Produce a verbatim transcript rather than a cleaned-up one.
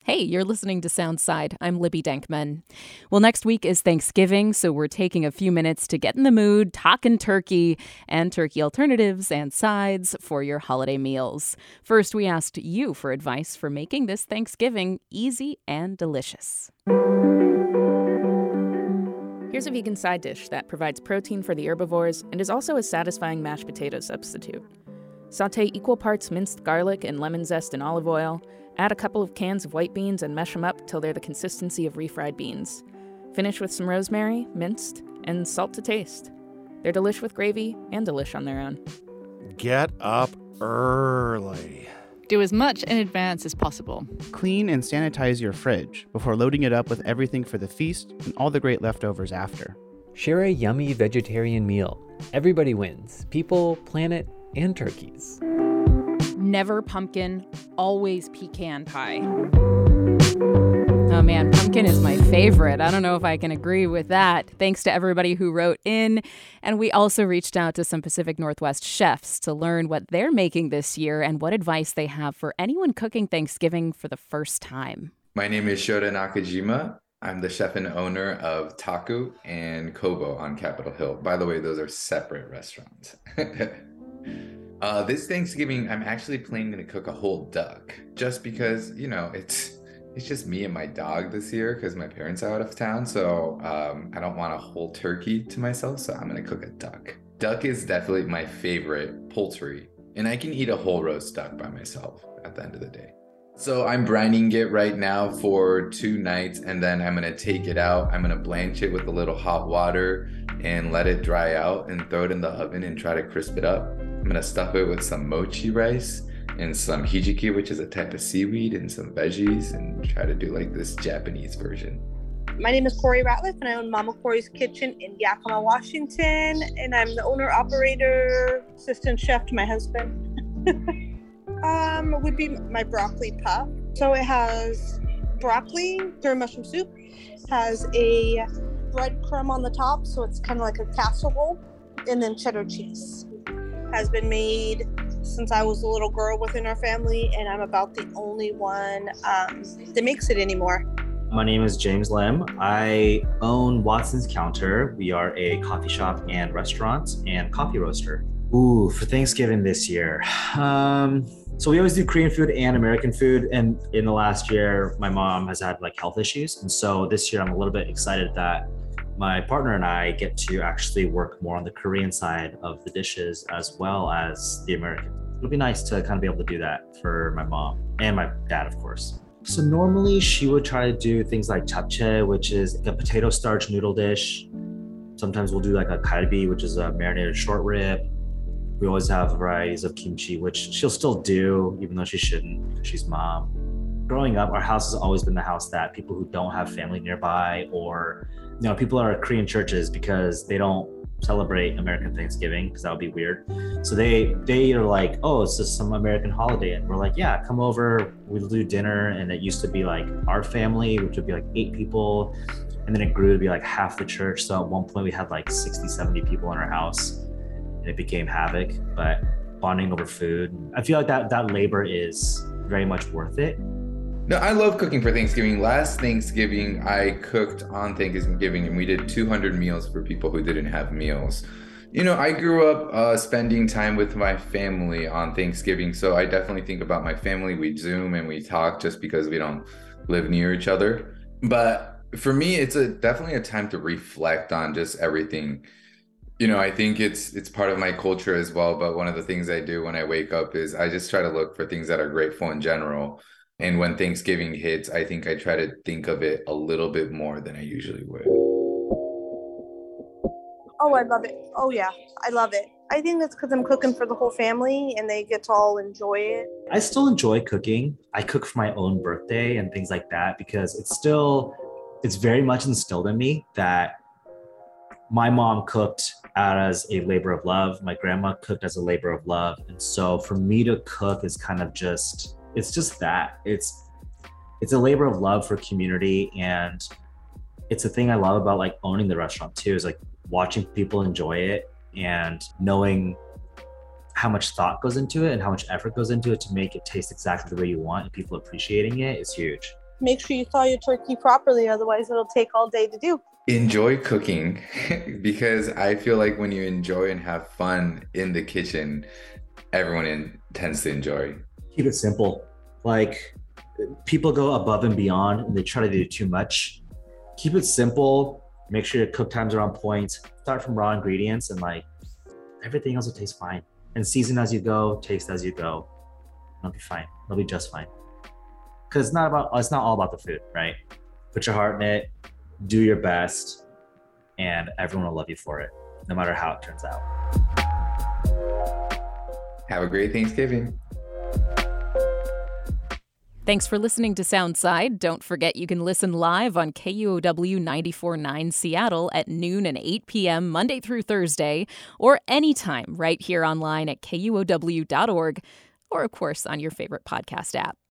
Hey, you're listening to Soundside. I'm Libby Denkman. Well, next week is Thanksgiving, so we're taking a few minutes to get in the mood, talking turkey, and turkey alternatives and sides for your holiday meals. First, we asked you for advice for making this Thanksgiving easy and delicious. Here's a vegan side dish that provides protein for the herbivores and is also a satisfying mashed potato substitute. Sauté equal parts minced garlic and lemon zest in olive oil. Add a couple of cans of white beans and mesh them up till they're the consistency of refried beans. Finish with some rosemary, minced, and salt to taste. They're delish with gravy and delish on their own. Get up early. Do as much in advance as possible. Clean and sanitize your fridge before loading it up with everything for the feast and all the great leftovers after. Share a yummy vegetarian meal. Everybody wins. People, planet, and turkeys. Never pumpkin, always pecan pie. Oh man, pumpkin is my favorite. I don't know if I can agree with that. Thanks to everybody who wrote in. And we also reached out to some Pacific Northwest chefs to learn what they're making this year and what advice they have for anyone cooking Thanksgiving for the first time. My name is Shota Nakajima. I'm the chef and owner of Taku and Kobo on Capitol Hill. By the way, those are separate restaurants. uh, this Thanksgiving, I'm actually planning to cook a whole duck just because, you know, it's it's just me and my dog this year because my parents are out of town. So um, I don't want a whole turkey to myself. So I'm going to cook a duck. Duck is definitely my favorite poultry. And I can eat a whole roast duck by myself at the end of the day. So I'm brining it right now for two nights, and then I'm gonna take it out. I'm gonna blanch it with a little hot water and let it dry out and throw it in the oven and try to crisp it up. I'm gonna stuff it with some mochi rice and some hijiki, which is a type of seaweed, and some veggies, and try to do like this Japanese version. My name is Corey Ratliff, and I own Mama Corey's Kitchen in Yakima, Washington, and I'm the owner, operator, assistant chef to my husband. Um, would be my broccoli puff. So it has broccoli, curry mushroom soup, has a breadcrumb on the top, so it's kind of like a casserole, and then cheddar cheese. Has been made since I was a little girl within our family, and I'm about the only one um, that makes it anymore. My name is James Lim. I own Watson's Counter. We are a coffee shop and restaurant and coffee roaster. Ooh, for Thanksgiving this year. Um, so we always do Korean food and American food. And in the last year, my mom has had like health issues. And so this year I'm a little bit excited that my partner and I get to actually work more on the Korean side of the dishes as well as the American. It'll be nice to kind of be able to do that for my mom and my dad, of course. So normally she would try to do things like japchae, which is a potato starch noodle dish. Sometimes we'll do like a kalbi, which is a marinated short rib. We always have varieties of kimchi, which she'll still do, even though she shouldn't, because she's mom. Growing up, our house has always been the house that people who don't have family nearby, or you know, people are at Korean churches because they don't celebrate American Thanksgiving, because that would be weird. So they they are like, oh, it's just some American holiday. And we're like, yeah, come over, we'll do dinner. And it used to be like our family, which would be like eight people. And then it grew to be like half the church. So at one point we had like sixty, seventy people in our house. And it became havoc, but bonding over food. I feel like that that labor is very much worth it. No, I love cooking for Thanksgiving. Last Thanksgiving, I cooked on Thanksgiving, and we did two hundred meals for people who didn't have meals. You know, I grew up uh, spending time with my family on Thanksgiving, so I definitely think about my family. We Zoom and we talk just because we don't live near each other. But for me, it's a definitely a time to reflect on just everything. You know, I think it's it's part of my culture as well. But one of the things I do when I wake up is I just try to look for things that are grateful in general. And when Thanksgiving hits, I think I try to think of it a little bit more than I usually would. Oh, I love it. Oh, yeah, I love it. I think that's because I'm cooking for the whole family and they get to all enjoy it. I still enjoy cooking. I cook for my own birthday and things like that because it's still, it's very much instilled in me that my mom cooked as a labor of love. My grandma cooked as a labor of love. And so for me to cook is kind of just, it's just that. It's it's a labor of love for community. And it's a thing I love about like owning the restaurant too, is like watching people enjoy it and knowing how much thought goes into it and how much effort goes into it to make it taste exactly the way you want and people appreciating it is huge. make sure you thaw your turkey properly, otherwise it'll take all day to do. Enjoy cooking because I feel like when you enjoy and have fun in the kitchen, everyone in, tends to enjoy. Keep it simple. Like, people go above and beyond and they try to do too much. Keep it simple. Make sure your cook times are on point. Start from raw ingredients and like everything else will taste fine. And season as you go, taste as you go. It'll be fine. It'll be just fine. Because it's not about it's not all about the food, right? Put your heart in it, do your best, and everyone will love you for it, no matter how it turns out. Have a great Thanksgiving. Thanks for listening to Soundside. Don't forget you can listen live on K U O W ninety-four point nine Seattle at noon and eight p.m. Monday through Thursday, or anytime right here online at K U O W dot org, or of course on your favorite podcast app.